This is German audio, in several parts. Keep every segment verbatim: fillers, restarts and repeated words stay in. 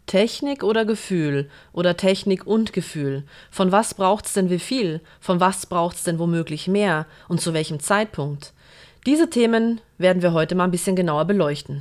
Technik oder Gefühl oder Technik und Gefühl? Von was braucht es denn wie viel? Von was braucht es denn womöglich mehr? Und zu welchem Zeitpunkt? Diese Themen werden wir heute mal ein bisschen genauer beleuchten.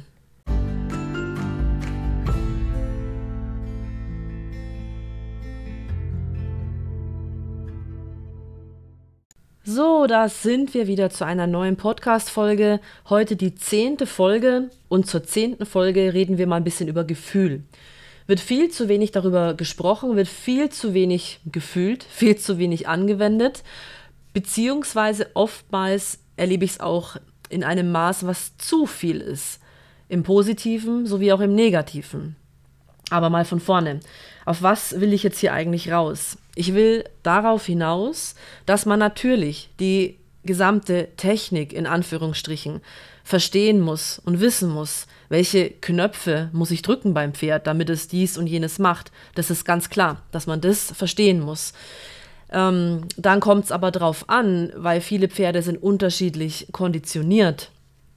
So, da sind wir wieder zu einer neuen Podcast-Folge. Heute die zehnte Folge und zur zehnten Folge reden wir mal ein bisschen über Gefühl. Wird viel zu wenig darüber gesprochen, wird viel zu wenig gefühlt, viel zu wenig angewendet, beziehungsweise oftmals erlebe ich es auch in einem Maß, was zu viel ist, im Positiven sowie auch im Negativen. Aber mal von vorne. Auf was will ich jetzt hier eigentlich raus? Ich will darauf hinaus, dass man natürlich die gesamte Technik in Anführungsstrichen verstehen muss und wissen muss, welche Knöpfe muss ich drücken beim Pferd, damit es dies und jenes macht. Das ist ganz klar, dass man das verstehen muss. Ähm, dann kommt es aber drauf an, weil viele Pferde sind unterschiedlich konditioniert.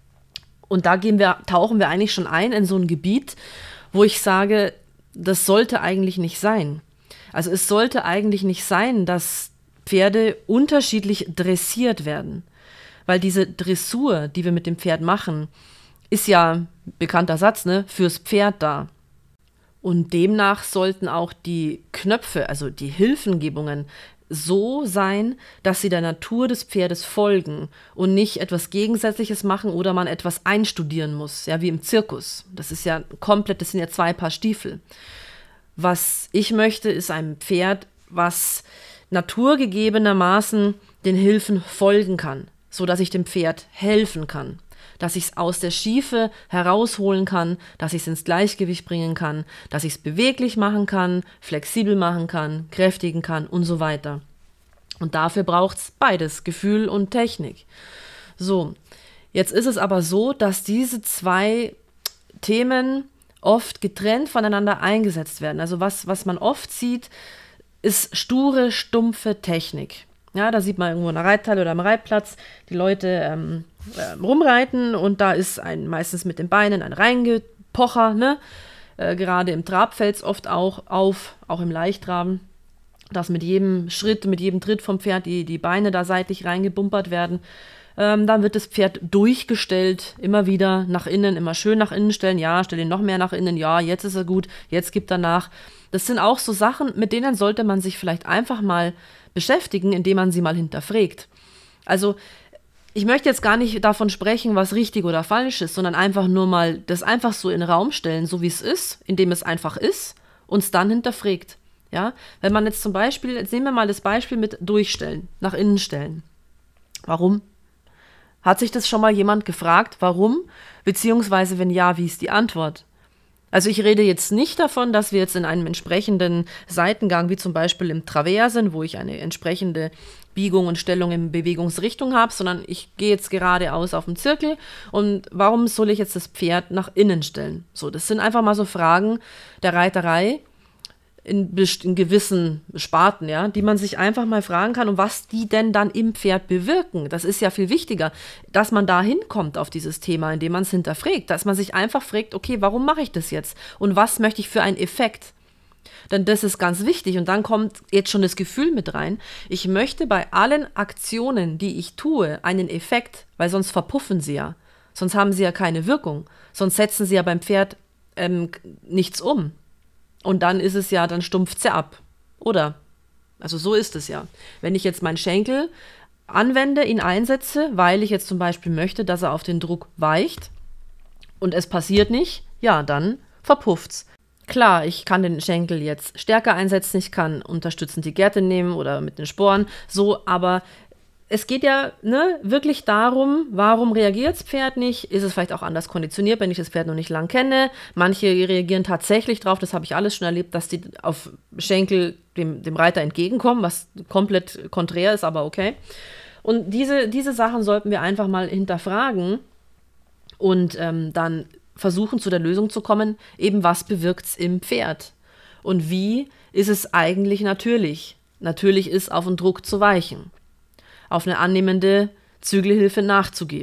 Und da gehen wir, tauchen wir eigentlich schon ein in so ein Gebiet, wo ich sage, das sollte eigentlich nicht sein. Also es sollte eigentlich nicht sein, dass Pferde unterschiedlich dressiert werden. Weil diese Dressur, die wir mit dem Pferd machen, ist ja, bekannter Satz, ne, fürs Pferd da. Und demnach sollten auch die Knöpfe, also die Hilfengebungen, so sein, dass sie der Natur des Pferdes folgen und nicht etwas Gegensätzliches machen oder man etwas einstudieren muss, ja, wie im Zirkus. Das ist ja komplett, das sind ja zwei Paar Stiefel. Was ich möchte, ist ein Pferd, was naturgegebenermaßen den Hilfen folgen kann, so dass ich dem Pferd helfen kann, dass ich es aus der Schiefe herausholen kann, dass ich es ins Gleichgewicht bringen kann, dass ich es beweglich machen kann, flexibel machen kann, kräftigen kann und so weiter. Und dafür braucht es beides, Gefühl und Technik. So, jetzt ist es aber so, dass diese zwei Themen oft getrennt voneinander eingesetzt werden. Also was, was man oft sieht, ist sture, stumpfe Technik. Ja, da sieht man irgendwo eine Reithalle oder am Reitplatz die Leute ähm, äh, rumreiten und da ist ein meistens mit den Beinen ein Reingepocher, ne? Äh, gerade im Trab fällt es oft auch auf, auch im Leichttraben, dass mit jedem Schritt, mit jedem Tritt vom Pferd die, die Beine da seitlich reingebumpert werden. Ähm, dann wird das Pferd durchgestellt, immer wieder nach innen, immer schön nach innen stellen. Ja, stell ihn noch mehr nach innen. Ja, jetzt ist er gut, jetzt gibt er nach. Das sind auch so Sachen, mit denen sollte man sich vielleicht einfach mal beschäftigen, indem man sie mal hinterfragt. Also ich möchte jetzt gar nicht davon sprechen, was richtig oder falsch ist, sondern einfach nur mal das einfach so in den Raum stellen, so wie es ist, indem es einfach ist, und es dann hinterfragt. Ja? Wenn man jetzt zum Beispiel, jetzt nehmen wir mal das Beispiel mit durchstellen, nach innen stellen. Warum? Hat sich das schon mal jemand gefragt, warum? Beziehungsweise wenn ja, wie ist die Antwort? Also ich rede jetzt nicht davon, dass wir jetzt in einem entsprechenden Seitengang, wie zum Beispiel im Travers sind, wo ich eine entsprechende Biegung und Stellung in Bewegungsrichtung habe, sondern ich gehe jetzt geradeaus auf den Zirkel und warum soll ich jetzt das Pferd nach innen stellen? So, das sind einfach mal so Fragen der Reiterei in, in gewissen Sparten, ja, die man sich einfach mal fragen kann und was die denn dann im Pferd bewirken. Das ist ja viel wichtiger, dass man da hinkommt auf dieses Thema, indem man es hinterfragt, dass man sich einfach fragt, okay, warum mache ich das jetzt und was möchte ich für einen Effekt? Denn das ist ganz wichtig und dann kommt jetzt schon das Gefühl mit rein. Ich möchte bei allen Aktionen, die ich tue, einen Effekt, weil sonst verpuffen sie ja. Sonst haben sie ja keine Wirkung. Sonst setzen sie ja beim Pferd ähm, nichts um. Und dann ist es ja, dann stumpft es ja ab. Oder? Also so ist es ja. Wenn ich jetzt meinen Schenkel anwende, ihn einsetze, weil ich jetzt zum Beispiel möchte, dass er auf den Druck weicht und es passiert nicht, ja, dann verpufft's. Klar, ich kann den Schenkel jetzt stärker einsetzen, ich kann unterstützend die Gerte nehmen oder mit den Sporen, so, aber es geht ja ne, wirklich darum, warum reagiert das Pferd nicht? Ist es vielleicht auch anders konditioniert, wenn ich das Pferd noch nicht lang kenne? Manche reagieren tatsächlich drauf, das habe ich alles schon erlebt, dass die auf Schenkel dem, dem Reiter entgegenkommen, was komplett konträr ist, aber okay. Und diese, diese Sachen sollten wir einfach mal hinterfragen und ähm, dann versuchen zu der Lösung zu kommen, eben was bewirkt es im Pferd? Und wie ist es eigentlich natürlich? Natürlich ist, auf den Druck zu weichen, auf eine annehmende Zügelhilfe nachzugeben.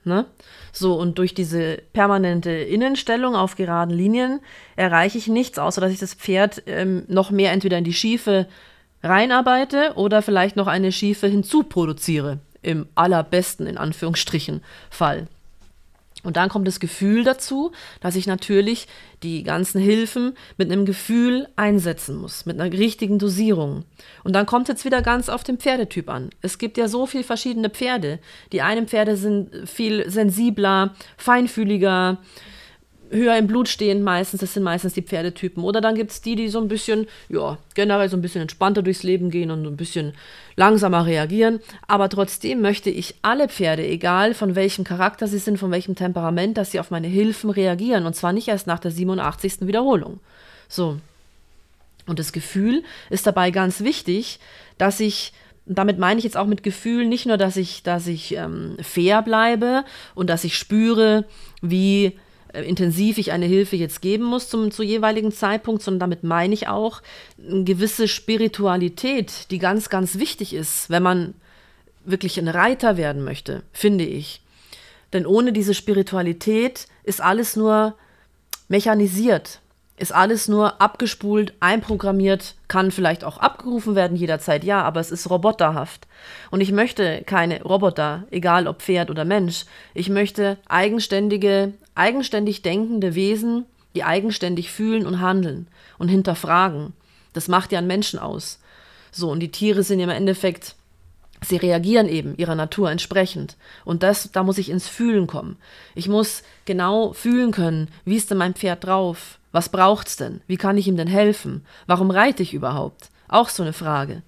Ne? So, und durch diese permanente Innenstellung auf geraden Linien erreiche ich nichts, außer dass ich das Pferd ähm, noch mehr entweder in die Schiefe reinarbeite oder vielleicht noch eine Schiefe hinzuproduziere, im allerbesten, in Anführungsstrichen, Fall. Und dann kommt das Gefühl dazu, dass ich natürlich die ganzen Hilfen mit einem Gefühl einsetzen muss, mit einer richtigen Dosierung. Und dann kommt es jetzt wieder ganz auf den Pferdetyp an. Es gibt ja so viele verschiedene Pferde. Die einen Pferde sind viel sensibler, feinfühliger, höher im Blut stehend meistens, das sind meistens die Pferdetypen. Oder dann gibt es die, die so ein bisschen, ja, generell so ein bisschen entspannter durchs Leben gehen und ein bisschen langsamer reagieren. Aber trotzdem möchte ich alle Pferde, egal von welchem Charakter sie sind, von welchem Temperament, dass sie auf meine Hilfen reagieren. Und zwar nicht erst nach der siebenundachtzigsten Wiederholung. So. Und das Gefühl ist dabei ganz wichtig, dass ich, damit meine ich jetzt auch mit Gefühl nicht nur, dass ich, dass ich ähm, fair bleibe und dass ich spüre, wie intensiv ich eine Hilfe jetzt geben muss zum, zum jeweiligen Zeitpunkt, sondern damit meine ich auch eine gewisse Spiritualität, die ganz, ganz wichtig ist, wenn man wirklich ein Reiter werden möchte, finde ich. Denn ohne diese Spiritualität ist alles nur mechanisiert, ist alles nur abgespult, einprogrammiert, kann vielleicht auch abgerufen werden jederzeit, ja, aber es ist roboterhaft. Und ich möchte keine Roboter, egal ob Pferd oder Mensch. Ich möchte eigenständige, eigenständig denkende Wesen, die eigenständig fühlen und handeln und hinterfragen. Das macht ja einen Menschen aus. So, und die Tiere sind ja im Endeffekt, sie reagieren eben ihrer Natur entsprechend. Und das, da muss ich ins Fühlen kommen. Ich muss genau fühlen können, wie ist denn mein Pferd drauf? Was braucht's denn? Wie kann ich ihm denn helfen? Warum reite ich überhaupt? Auch so eine Frage.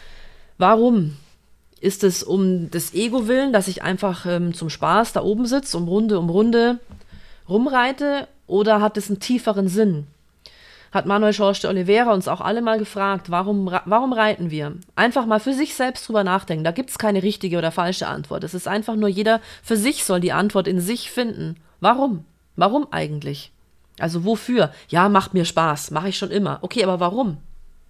Warum? Ist es um des Ego willen, dass ich einfach ähm, zum Spaß da oben sitze, um Runde um Runde rumreite? Oder hat es einen tieferen Sinn? Hat Manuel Jorge de Oliveira uns auch alle mal gefragt, warum, warum reiten wir? Einfach mal für sich selbst drüber nachdenken. Da gibt es keine richtige oder falsche Antwort. Es ist einfach nur, jeder für sich soll die Antwort in sich finden. Warum? Warum eigentlich? Also wofür? Ja, macht mir Spaß, mache ich schon immer. Okay, aber warum?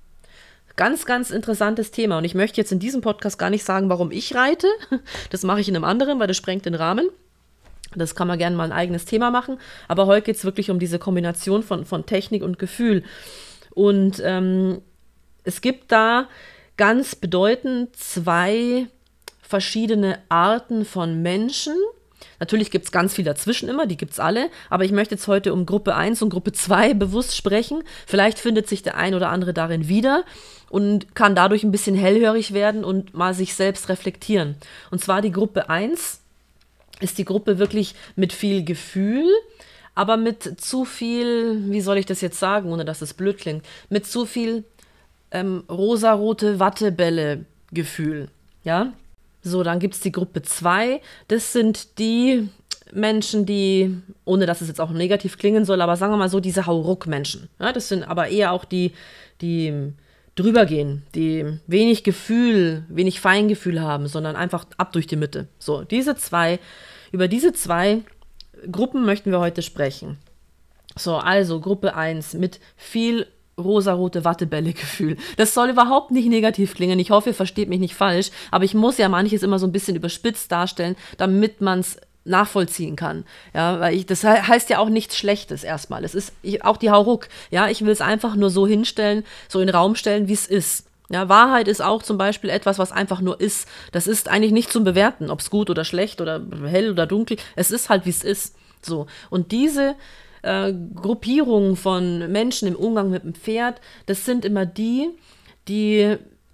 Ganz, ganz interessantes Thema. Und ich möchte jetzt in diesem Podcast gar nicht sagen, warum ich reite. Das mache ich in einem anderen, weil das sprengt den Rahmen. Das kann man gerne mal ein eigenes Thema machen. Aber heute geht es wirklich um diese Kombination von, von Technik und Gefühl. Und ähm, es gibt da ganz bedeutend zwei verschiedene Arten von Menschen. Natürlich gibt es ganz viel dazwischen immer, die gibt es alle, aber ich möchte jetzt heute um Gruppe eins und Gruppe zwei bewusst sprechen. Vielleicht findet sich der ein oder andere darin wieder und kann dadurch ein bisschen hellhörig werden und mal sich selbst reflektieren. Und zwar die Gruppe eins ist die Gruppe wirklich mit viel Gefühl, aber mit zu viel, wie soll ich das jetzt sagen, ohne dass es blöd klingt, mit zu viel ähm, rosarote Wattebälle-Gefühl, ja. So, dann gibt es die Gruppe zwei. Das sind die Menschen, die, ohne dass es jetzt auch negativ klingen soll, aber sagen wir mal so, diese Hauruck-Menschen. Ja, das sind aber eher auch die, die drüber gehen, die wenig Gefühl, wenig Feingefühl haben, sondern einfach ab durch die Mitte. So, diese zwei, über diese zwei Gruppen möchten wir heute sprechen. So, also Gruppe eins mit viel rosarote Wattebälle-Gefühl. Das soll überhaupt nicht negativ klingen. Ich hoffe, ihr versteht mich nicht falsch, aber ich muss ja manches immer so ein bisschen überspitzt darstellen, damit man es nachvollziehen kann. Ja, weil ich, das heißt ja auch nichts Schlechtes erstmal. Es ist ich, auch die Hauruck. Ja, ich will es einfach nur so hinstellen, so in den Raum stellen, wie es ist. Ja, Wahrheit ist auch zum Beispiel etwas, was einfach nur ist. Das ist eigentlich nicht zum Bewerten, ob es gut oder schlecht oder hell oder dunkel. Es ist halt, wie es ist. So. Und diese Äh, Gruppierungen von Menschen im Umgang mit dem Pferd, das sind immer die, die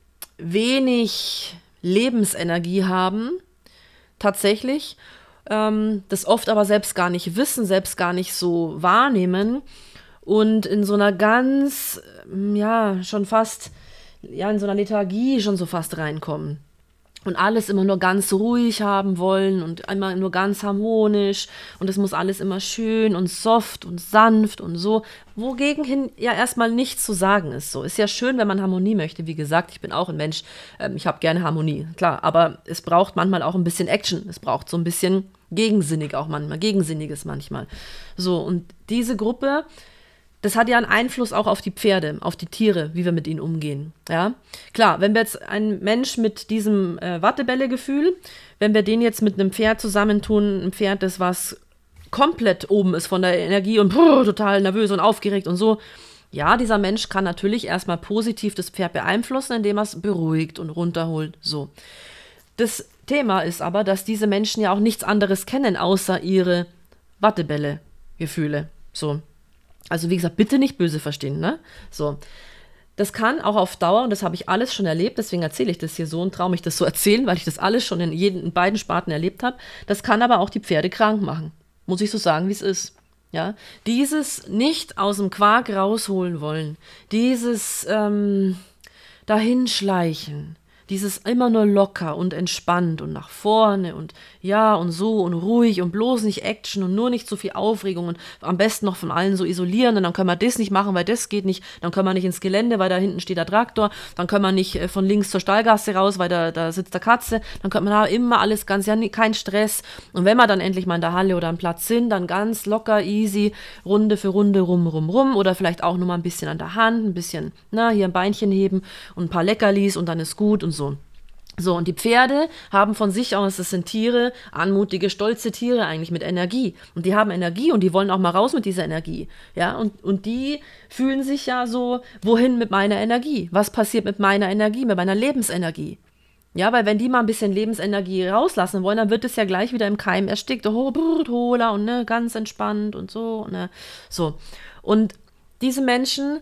wenig Lebensenergie haben, tatsächlich, ähm, das oft aber selbst gar nicht wissen, selbst gar nicht so wahrnehmen und in so einer ganz, ja, schon fast, ja, in so einer Lethargie schon so fast reinkommen. Und alles immer nur ganz ruhig haben wollen und einmal nur ganz harmonisch und es muss alles immer schön und soft und sanft und so, wogegen hin ja erstmal nichts zu sagen ist. So ist ja schön, wenn man Harmonie möchte. Wie gesagt, ich bin auch ein Mensch, ähm, ich habe gerne Harmonie, klar, aber es braucht manchmal auch ein bisschen Action, es braucht so ein bisschen gegensinnig auch manchmal, Gegensinniges manchmal. So, und diese Gruppe das hat ja einen Einfluss auch auf die Pferde, auf die Tiere, wie wir mit ihnen umgehen. Ja, klar, wenn wir jetzt einen Mensch mit diesem äh, Wattebälle-Gefühl, wenn wir den jetzt mit einem Pferd zusammentun, ein Pferd, das was komplett oben ist von der Energie und brrr, total nervös und aufgeregt und so, ja, dieser Mensch kann natürlich erstmal positiv das Pferd beeinflussen, indem er es beruhigt und runterholt, so. Das Thema ist aber, dass diese Menschen ja auch nichts anderes kennen, außer ihre Wattebälle-Gefühle, so. Also wie gesagt, bitte nicht böse verstehen, ne? So. Das kann auch auf Dauer, und das habe ich alles schon erlebt, deswegen erzähle ich das hier so und traue mich das so erzählen, weil ich das alles schon in, jeden, in beiden Sparten erlebt habe. Das kann aber auch die Pferde krank machen. Muss ich so sagen, wie es ist. Ja? Dieses nicht aus dem Quark rausholen wollen, dieses ähm, Dahinschleichen, dieses immer nur locker und entspannt und nach vorne und ja und so und ruhig und bloß nicht Action und nur nicht so viel Aufregung und am besten noch von allen so isolieren und dann können wir das nicht machen, weil das geht nicht, dann können wir nicht ins Gelände, weil da hinten steht der Traktor, dann können wir nicht äh, von links zur Stallgasse raus, weil da, da sitzt der Katze, dann könnte man da immer alles ganz, ja, kein Stress und wenn wir dann endlich mal in der Halle oder am Platz sind, dann ganz locker, easy, Runde für Runde, rum, rum, rum oder vielleicht auch nur mal ein bisschen an der Hand, ein bisschen, na, hier ein Beinchen heben und ein paar Leckerlis und dann ist gut und so. So, und die Pferde haben von sich aus, das sind Tiere, anmutige, stolze Tiere eigentlich mit Energie. Und die haben Energie und die wollen auch mal raus mit dieser Energie. Ja, und, und die fühlen sich ja so, wohin mit meiner Energie? Was passiert mit meiner Energie, mit meiner Lebensenergie? Ja, weil wenn die mal ein bisschen Lebensenergie rauslassen wollen, dann wird es ja gleich wieder im Keim erstickt. Oh, brrr, hola und ne, ganz entspannt und so. Ne, so. Und diese Menschen,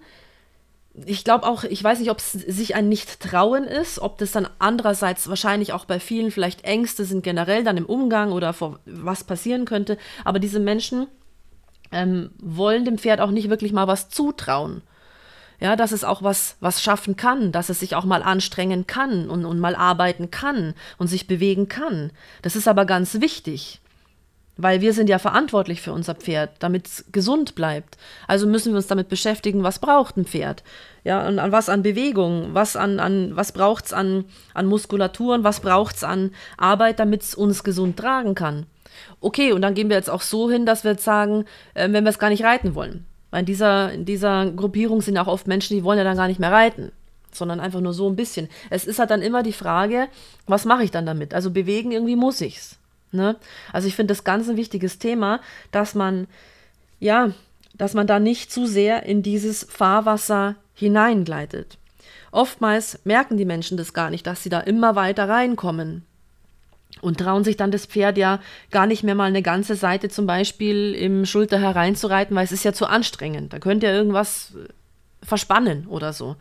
ich glaube auch, ich weiß nicht, ob es sich ein Nicht-Trauen ist, ob das dann andererseits wahrscheinlich auch bei vielen vielleicht Ängste sind generell dann im Umgang oder vor was passieren könnte, aber diese Menschen ähm, wollen dem Pferd auch nicht wirklich mal was zutrauen. Ja, dass es auch was, was schaffen kann, dass es sich auch mal anstrengen kann und, und mal arbeiten kann und sich bewegen kann. Das ist aber ganz wichtig. Weil wir sind ja verantwortlich für unser Pferd, damit es gesund bleibt. Also müssen wir uns damit beschäftigen, was braucht ein Pferd? Ja, und an was an Bewegung, was an, an was braucht es an, an Muskulaturen, was braucht es an Arbeit, damit es uns gesund tragen kann. Okay, und dann gehen wir jetzt auch so hin, dass wir jetzt sagen, äh, wenn wir es gar nicht reiten wollen. Weil in dieser, in dieser Gruppierung sind auch oft Menschen, die wollen ja dann gar nicht mehr reiten, sondern einfach nur so ein bisschen. Es ist halt dann immer die Frage, was mache ich dann damit? Also bewegen irgendwie muss ich's. Ne? Also ich finde das ganz ein wichtiges Thema, dass man, ja, dass man da nicht zu sehr in dieses Fahrwasser hineingleitet. Oftmals merken die Menschen das gar nicht, dass sie da immer weiter reinkommen und trauen sich dann das Pferd ja gar nicht mehr mal eine ganze Seite zum Beispiel im Schulter hereinzureiten, weil es ist ja zu anstrengend. Da könnte ja irgendwas verspannen oder so.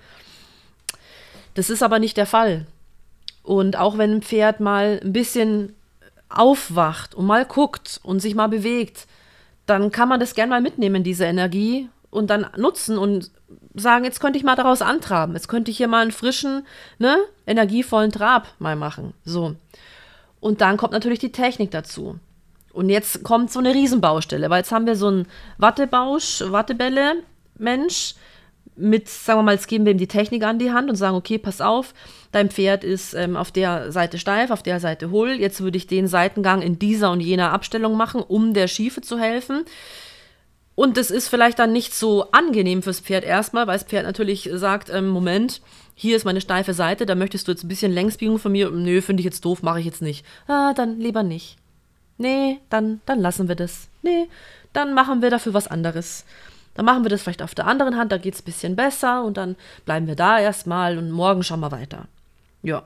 Das ist aber nicht der Fall. Und auch wenn ein Pferd mal ein bisschen aufwacht und mal guckt und sich mal bewegt, dann kann man das gerne mal mitnehmen, diese Energie, und dann nutzen und sagen, jetzt könnte ich mal daraus antraben, jetzt könnte ich hier mal einen frischen, ne, energievollen Trab mal machen. So. Und dann kommt natürlich die Technik dazu. Und jetzt kommt so eine Riesenbaustelle, weil jetzt haben wir so einen Wattebausch, Wattebälle-Mensch, mit, sagen wir mal, jetzt geben wir ihm die Technik an die Hand und sagen, okay, pass auf, dein Pferd ist ähm, auf der Seite steif, auf der Seite hohl, jetzt würde ich den Seitengang in dieser und jener Abstellung machen, um der Schiefe zu helfen. Und das ist vielleicht dann nicht so angenehm fürs Pferd erstmal, weil das Pferd natürlich sagt, ähm, Moment, hier ist meine steife Seite, da möchtest du jetzt ein bisschen Längsbiegung von mir, nö, finde ich jetzt doof, mache ich jetzt nicht. Ah, dann lieber nicht. Nee, dann, dann lassen wir das. Nee, dann machen wir dafür was anderes. Dann machen wir das vielleicht auf der anderen Hand, da geht es ein bisschen besser und dann bleiben wir da erstmal und morgen schauen wir weiter. Ja.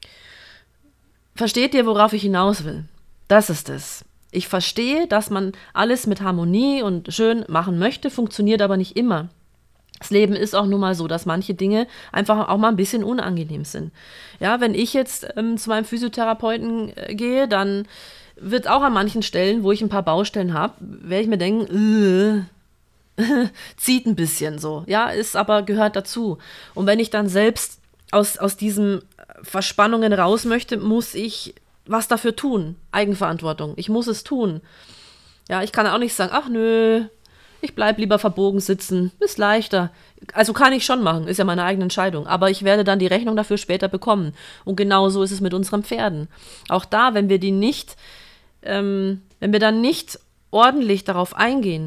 Versteht ihr, worauf ich hinaus will? Das ist es. Ich verstehe, dass man alles mit Harmonie und schön machen möchte, funktioniert aber nicht immer. Das Leben ist auch nun mal so, dass manche Dinge einfach auch mal ein bisschen unangenehm sind. Ja, wenn ich jetzt ähm, zu meinem Physiotherapeuten äh, gehe, dann wird auch an manchen Stellen, wo ich ein paar Baustellen habe, werde ich mir denken, äh, zieht ein bisschen so, ja, ist aber, gehört dazu. Und wenn ich dann selbst aus, aus diesen Verspannungen raus möchte, muss ich was dafür tun. Eigenverantwortung. Ich muss es tun. Ja, ich kann auch nicht sagen, ach nö, ich bleib lieber verbogen sitzen, ist leichter. Also kann ich schon machen, ist ja meine eigene Entscheidung. Aber ich werde dann die Rechnung dafür später bekommen. Und genau so ist es mit unseren Pferden. Auch da, wenn wir die nicht, ähm, wenn wir dann nicht ordentlich darauf eingehen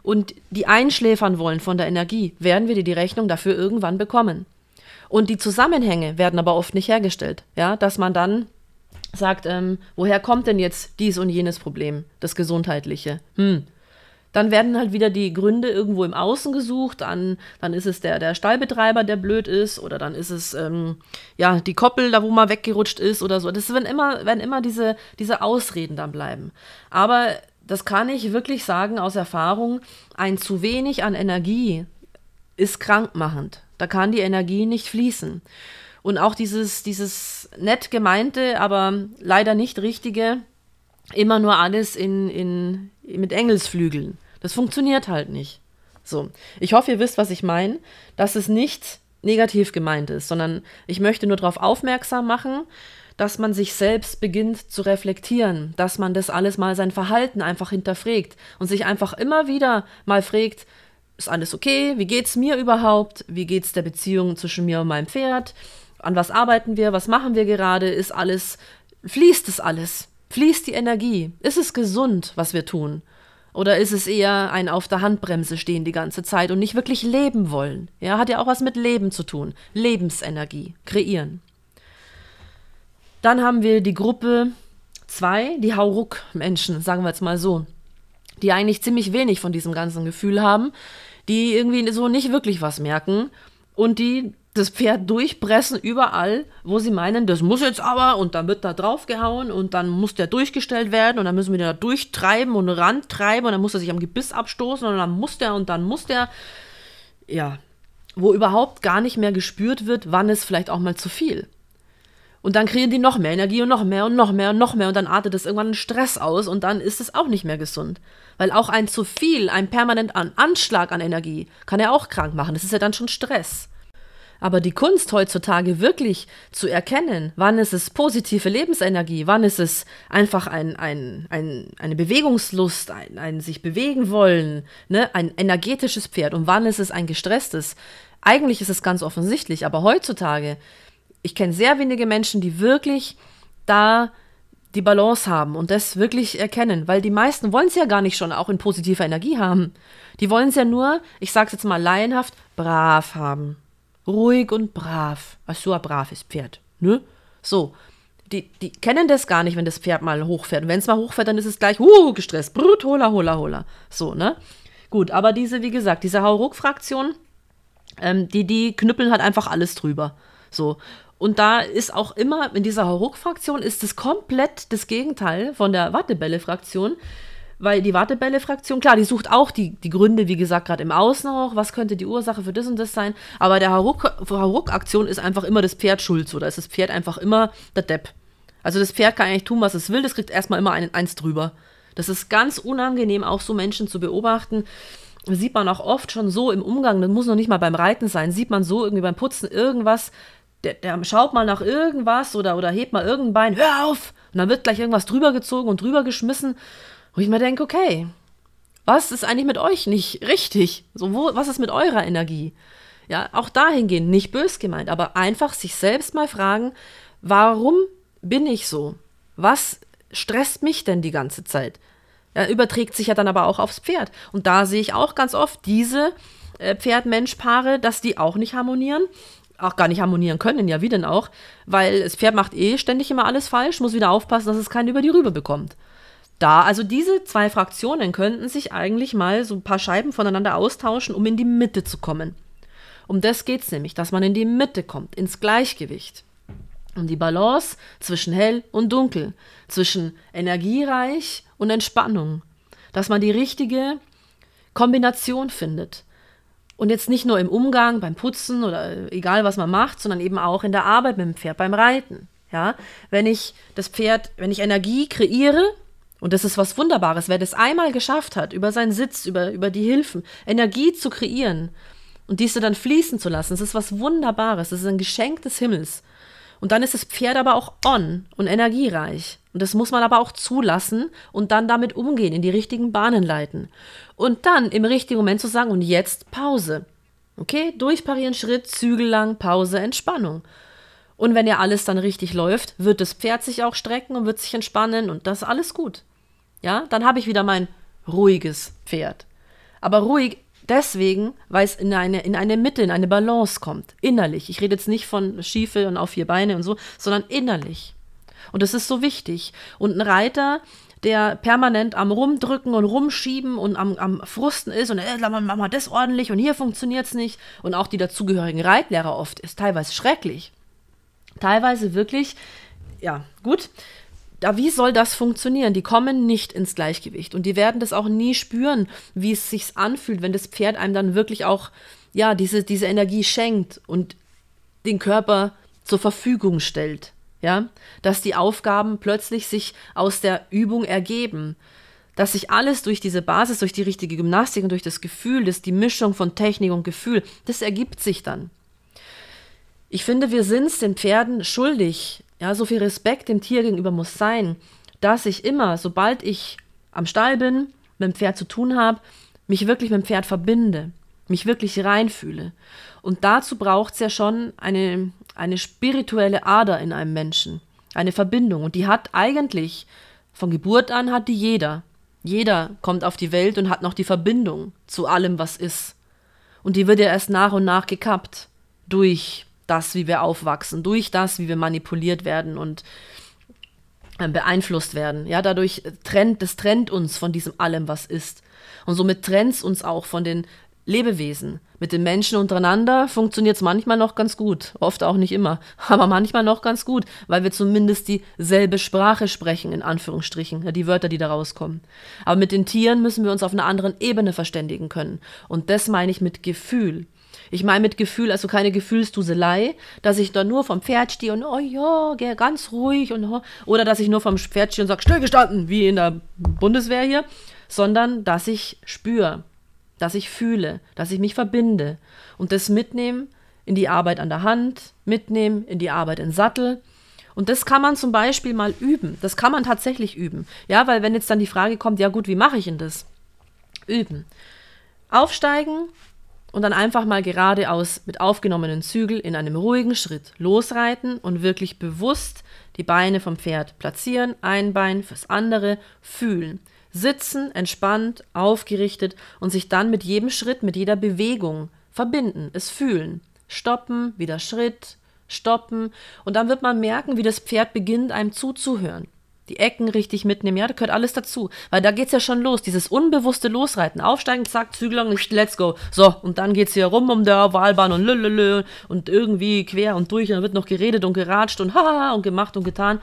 und die einschläfern wollen von der Energie, werden wir die, die Rechnung dafür irgendwann bekommen. Und die Zusammenhänge werden aber oft nicht hergestellt, ja, dass man dann sagt, ähm, woher kommt denn jetzt dies und jenes Problem, das Gesundheitliche? Hm. Dann werden halt wieder die Gründe irgendwo im Außen gesucht, an, dann ist es der, der Stallbetreiber, der blöd ist, oder dann ist es ähm, ja, die Koppel, da wo mal weggerutscht ist oder so. Das werden immer, werden immer diese, diese Ausreden dann bleiben. Aber das kann ich wirklich sagen aus Erfahrung, ein zu wenig an Energie ist krankmachend. Da kann die Energie nicht fließen. Und auch dieses, dieses nett gemeinte, aber leider nicht richtige, immer nur alles in, in, mit Engelsflügeln. Das funktioniert halt nicht. So, ich hoffe, ihr wisst, was ich meine, dass es nicht negativ gemeint ist, sondern ich möchte nur darauf aufmerksam machen, dass man sich selbst beginnt zu reflektieren, dass man das alles mal sein Verhalten einfach hinterfragt und sich einfach immer wieder mal fragt, ist alles okay? Wie geht's mir überhaupt? Wie geht's der Beziehung zwischen mir und meinem Pferd? An was arbeiten wir? Was machen wir gerade? Ist alles, fließt es alles? Fließt die Energie? Ist es gesund, was wir tun? Oder ist es eher ein auf der Handbremse stehen die ganze Zeit und nicht wirklich leben wollen? Ja, hat ja auch was mit Leben zu tun. Lebensenergie, kreieren. Dann haben wir die Gruppe zwei, die Hauruck-Menschen, sagen wir jetzt mal so, die eigentlich ziemlich wenig von diesem ganzen Gefühl haben, die irgendwie so nicht wirklich was merken und die das Pferd durchpressen überall, wo sie meinen, das muss jetzt aber, und dann wird da draufgehauen und dann muss der durchgestellt werden und dann müssen wir den da durchtreiben und rantreiben und dann muss er sich am Gebiss abstoßen und dann muss der und dann muss der, ja, wo überhaupt gar nicht mehr gespürt wird, wann ist vielleicht auch mal zu viel. Und dann kriegen die noch mehr Energie und noch mehr und noch mehr und noch mehr und dann artet das irgendwann einen Stress aus und dann ist es auch nicht mehr gesund. Weil auch ein zu viel, ein permanent an Anschlag an Energie kann ja auch krank machen. Das ist ja dann schon Stress. Aber die Kunst heutzutage wirklich zu erkennen, wann ist es positive Lebensenergie, wann ist es einfach ein, ein, ein, eine Bewegungslust, ein, ein sich bewegen wollen, ne, ein energetisches Pferd und wann ist es ein gestresstes. Eigentlich ist es ganz offensichtlich, aber heutzutage, ich kenne sehr wenige Menschen, die wirklich da die Balance haben und das wirklich erkennen, weil die meisten wollen es ja gar nicht schon auch in positiver Energie haben. Die wollen es ja nur, ich sage es jetzt mal laienhaft, brav haben. Ruhig und brav. Was so ein braves Pferd, ne? So, die, die kennen das gar nicht, wenn das Pferd mal hochfährt. Und wenn es mal hochfährt, dann ist es gleich, uh, gestresst, brut, hola, hola, hola. So, ne? Gut, aber diese, wie gesagt, diese Hauruck-Fraktion, ähm, die, die knüppeln halt einfach alles drüber. So. Und da ist auch immer, in dieser Hauruck-Fraktion ist es komplett das Gegenteil von der Wattebälle-Fraktion. Weil die Wattebälle-Fraktion, klar, die sucht auch die, die Gründe, wie gesagt, gerade im Außen auch, was könnte die Ursache für das und das sein, aber der Hauruck-Aktion ist einfach immer das Pferd schuld, so, da ist das Pferd einfach immer der Depp. Also das Pferd kann eigentlich tun, was es will, das kriegt erstmal immer ein, eins drüber. Das ist ganz unangenehm, auch so Menschen zu beobachten. Das sieht man auch oft schon so im Umgang, das muss noch nicht mal beim Reiten sein, sieht man so irgendwie beim Putzen irgendwas, der, der schaut mal nach irgendwas oder, oder hebt mal irgendein Bein, hör auf! Und dann wird gleich irgendwas drüber gezogen und drüber geschmissen. Wo ich mir denke, okay, was ist eigentlich mit euch nicht richtig? So, wo, was ist mit eurer Energie? Ja, auch dahingehend, nicht bös gemeint, aber einfach sich selbst mal fragen, warum bin ich so? Was stresst mich denn die ganze Zeit? Ja, überträgt sich ja dann aber auch aufs Pferd. Und da sehe ich auch ganz oft diese äh, Pferd-Mensch-Paare, dass die auch nicht harmonieren. Auch gar nicht harmonieren können, ja wie denn auch, weil das Pferd macht eh ständig immer alles falsch, muss wieder aufpassen, dass es keinen über die Rübe bekommt. Da, also diese zwei Fraktionen könnten sich eigentlich mal so ein paar Scheiben voneinander austauschen, um in die Mitte zu kommen. Um das geht es nämlich, dass man in die Mitte kommt, ins Gleichgewicht. Um die Balance zwischen hell und dunkel, zwischen energiereich und Entspannung. Dass man die richtige Kombination findet. Und jetzt nicht nur im Umgang, beim Putzen oder egal was man macht, sondern eben auch in der Arbeit mit dem Pferd, beim Reiten. Ja? Wenn ich das Pferd, wenn ich Energie kreiere, und das ist was Wunderbares, wer das einmal geschafft hat, über seinen Sitz, über, über die Hilfen, Energie zu kreieren und diese dann fließen zu lassen, das ist was Wunderbares, das ist ein Geschenk des Himmels. Und dann ist das Pferd aber auch on und energiereich. Und das muss man aber auch zulassen und dann damit umgehen, in die richtigen Bahnen leiten. Und dann im richtigen Moment zu sagen, und jetzt Pause. Okay, durchparieren, Schritt, Zügel lang, Pause, Entspannung. Und wenn ja alles dann richtig läuft, wird das Pferd sich auch strecken und wird sich entspannen und das ist alles gut. Ja, dann habe ich wieder mein ruhiges Pferd. Aber ruhig deswegen, weil es in eine, in eine Mitte, in eine Balance kommt, innerlich. Ich rede jetzt nicht von Schiefe und auf vier Beine und so, sondern innerlich. Und das ist so wichtig. Und ein Reiter, der permanent am Rumdrücken und Rumschieben und am, am Frusten ist und äh, mach mal das ordentlich und hier funktioniert es nicht. Und auch die dazugehörigen Reitlehrer oft ist teilweise schrecklich. Teilweise wirklich, ja, gut. Da, wie soll das funktionieren? Die kommen nicht ins Gleichgewicht und die werden das auch nie spüren, wie es sich anfühlt, wenn das Pferd einem dann wirklich auch, ja, diese, diese Energie schenkt und den Körper zur Verfügung stellt. Ja, dass die Aufgaben plötzlich sich aus der Übung ergeben, dass sich alles durch diese Basis, durch die richtige Gymnastik und durch das Gefühl, das die Mischung von Technik und Gefühl, das ergibt sich dann. Ich finde, wir sind es den Pferden schuldig, ja, so viel Respekt dem Tier gegenüber muss sein, dass ich immer, sobald ich am Stall bin, mit dem Pferd zu tun habe, mich wirklich mit dem Pferd verbinde, mich wirklich reinfühle. Und dazu braucht es ja schon eine, eine spirituelle Ader in einem Menschen, eine Verbindung. Und die hat eigentlich, von Geburt an hat die jeder. Jeder kommt auf die Welt und hat noch die Verbindung zu allem, was ist. Und die wird ja erst nach und nach gekappt durch das, wie wir aufwachsen, durch das, wie wir manipuliert werden und äh, beeinflusst werden. Ja, dadurch trennt, das trennt uns von diesem allem, was ist. Und somit trennt es uns auch von den Lebewesen. Mit den Menschen untereinander funktioniert es manchmal noch ganz gut, oft auch nicht immer, aber manchmal noch ganz gut, weil wir zumindest dieselbe Sprache sprechen, in Anführungsstrichen, ja, die Wörter, die da rauskommen. Aber mit den Tieren müssen wir uns auf einer anderen Ebene verständigen können. Und das meine ich mit Gefühl. Ich meine mit Gefühl, also keine Gefühlsduselei, dass ich da nur vom Pferd stehe und oh ja, geh ganz ruhig und oh, oder dass ich nur vom Pferd stehe und sage, stillgestanden, wie in der Bundeswehr hier, sondern dass ich spüre, dass ich fühle, dass ich mich verbinde und das mitnehmen in die Arbeit an der Hand, mitnehmen in die Arbeit im Sattel. Und das kann man zum Beispiel mal üben. Das kann man tatsächlich üben. Ja, weil wenn jetzt dann die Frage kommt, ja gut, wie mache ich denn das? Üben. Aufsteigen und dann einfach mal geradeaus mit aufgenommenen Zügel in einem ruhigen Schritt losreiten und wirklich bewusst die Beine vom Pferd platzieren, ein Bein fürs andere, fühlen. Sitzen, entspannt, aufgerichtet und sich dann mit jedem Schritt, mit jeder Bewegung verbinden, es fühlen. Stoppen, wieder Schritt, stoppen und dann wird man merken, wie das Pferd beginnt, einem zuzuhören. Die Ecken richtig mitnehmen, ja, da gehört alles dazu, weil da geht's ja schon los, dieses unbewusste Losreiten, aufsteigen, zack, Zügel lang, let's go. So, und dann geht's hier rum um der Ovalbahn und lülülü und irgendwie quer und durch und dann wird noch geredet und geratscht und haha und gemacht und getan.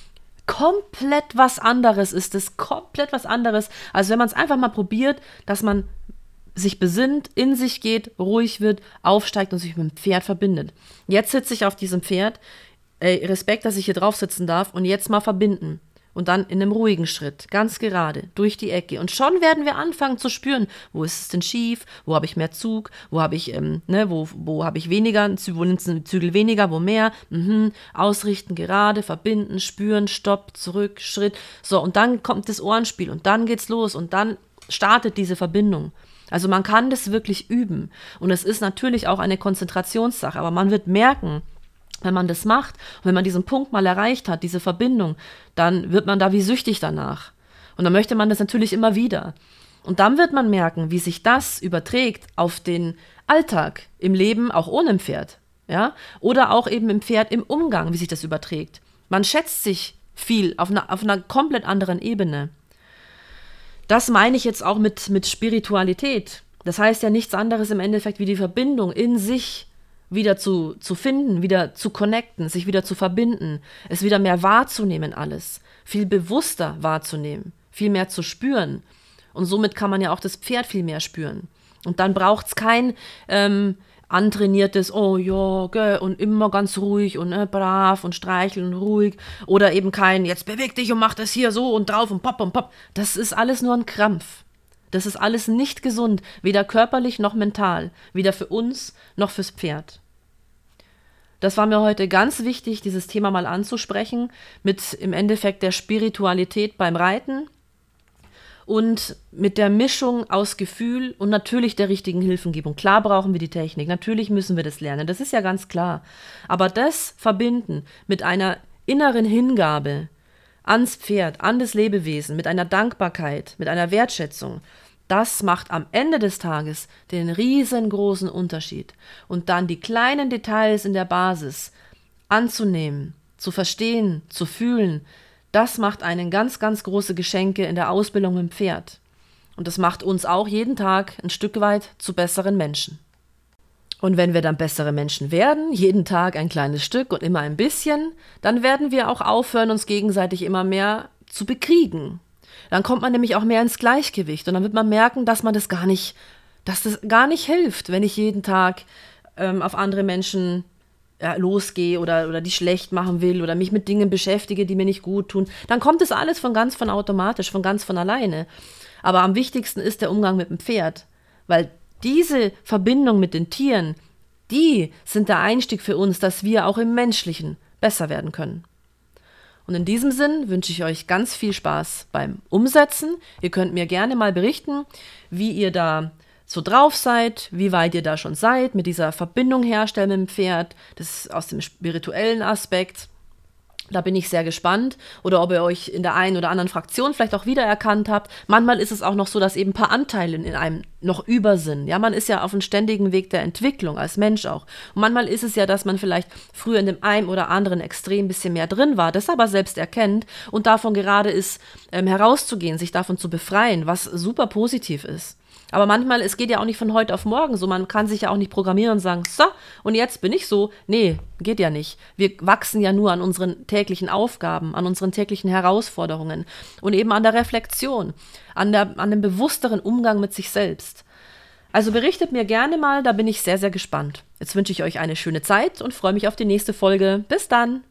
Komplett was anderes ist es, komplett was anderes, als wenn man es einfach mal probiert, dass man sich besinnt, in sich geht, ruhig wird, aufsteigt und sich mit dem Pferd verbindet. Jetzt sitze ich auf diesem Pferd, ey, Respekt, dass ich hier drauf sitzen darf und jetzt mal verbinden. Und dann in einem ruhigen Schritt, ganz gerade, durch die Ecke. Und schon werden wir anfangen zu spüren, wo ist es denn schief, wo habe ich mehr Zug, wo habe ich, ähm, ne, wo, wo habe ich weniger, wo nimmt es ein Zügel weniger, wo mehr. Mhm. Ausrichten, gerade, verbinden, spüren, Stopp, zurück, Schritt. So, und dann kommt das Ohrenspiel und dann geht's los und dann startet diese Verbindung. Also man kann das wirklich üben. Und es ist natürlich auch eine Konzentrationssache, aber man wird merken, wenn man das macht und wenn man diesen Punkt mal erreicht hat, diese Verbindung, dann wird man da wie süchtig danach. Und dann möchte man das natürlich immer wieder. Und dann wird man merken, wie sich das überträgt auf den Alltag im Leben, auch ohne ein Pferd. Ja? Oder auch eben im Pferd im Umgang, wie sich das überträgt. Man schätzt sich viel auf einer, auf einer komplett anderen Ebene. Das meine ich jetzt auch mit, mit Spiritualität. Das heißt ja nichts anderes im Endeffekt wie die Verbindung in sich wieder zu, zu finden, wieder zu connecten, sich wieder zu verbinden, es wieder mehr wahrzunehmen alles, viel bewusster wahrzunehmen, viel mehr zu spüren. Und somit kann man ja auch das Pferd viel mehr spüren. Und dann braucht es kein ähm, antrainiertes, oh ja, gell, und immer ganz ruhig und äh, brav und streicheln und ruhig. Oder eben kein, jetzt beweg dich und mach das hier so und drauf und pop und pop. Das ist alles nur ein Krampf. Das ist alles nicht gesund, weder körperlich noch mental, weder für uns noch fürs Pferd. Das war mir heute ganz wichtig, dieses Thema mal anzusprechen, mit im Endeffekt der Spiritualität beim Reiten und mit der Mischung aus Gefühl und natürlich der richtigen Hilfengebung. Klar brauchen wir die Technik, natürlich müssen wir das lernen, das ist ja ganz klar. Aber das verbinden mit einer inneren Hingabe ans Pferd, an das Lebewesen, mit einer Dankbarkeit, mit einer Wertschätzung, Das macht am Ende des Tages den riesengroßen Unterschied. Und dann die kleinen Details in der Basis anzunehmen, zu verstehen, zu fühlen, das macht einen ganz, ganz große Geschenke in der Ausbildung mit dem Pferd. Und das macht uns auch jeden Tag ein Stück weit zu besseren Menschen. Und wenn wir dann bessere Menschen werden, jeden Tag ein kleines Stück und immer ein bisschen, dann werden wir auch aufhören, uns gegenseitig immer mehr zu bekriegen. Dann kommt man nämlich auch mehr ins Gleichgewicht und dann wird man merken, dass man das gar nicht, dass das gar nicht hilft, wenn ich jeden Tag ähm, auf andere Menschen ja, losgehe oder, oder die schlecht machen will oder mich mit Dingen beschäftige, die mir nicht gut tun. Dann kommt das alles von ganz von automatisch, von ganz von alleine. Aber am wichtigsten ist der Umgang mit dem Pferd, weil diese Verbindung mit den Tieren, die sind der Einstieg für uns, dass wir auch im Menschlichen besser werden können. Und in diesem Sinn wünsche ich euch ganz viel Spaß beim Umsetzen. Ihr könnt mir gerne mal berichten, wie ihr da so drauf seid, wie weit ihr da schon seid, mit dieser Verbindung herstellen mit dem Pferd, das ist aus dem spirituellen Aspekt. Da bin ich sehr gespannt. Oder ob ihr euch in der einen oder anderen Fraktion vielleicht auch wiedererkannt habt. Manchmal ist es auch noch so, dass eben ein paar Anteile in einem noch über sind. Ja, man ist ja auf einem ständigen Weg der Entwicklung, als Mensch auch. Und manchmal ist es ja, dass man vielleicht früher in dem einen oder anderen extrem ein bisschen mehr drin war, das aber selbst erkennt und davon gerade ist, ähm, herauszugehen, sich davon zu befreien, was super positiv ist. Aber manchmal, es geht ja auch nicht von heute auf morgen so, man kann sich ja auch nicht programmieren und sagen, so, und jetzt bin ich so. Nee, geht ja nicht. Wir wachsen ja nur an unseren täglichen Aufgaben, an unseren täglichen Herausforderungen und eben an der Reflexion, an, der, an dem bewussteren Umgang mit sich selbst. Also berichtet mir gerne mal, da bin ich sehr, sehr gespannt. Jetzt wünsche ich euch eine schöne Zeit und freue mich auf die nächste Folge. Bis dann!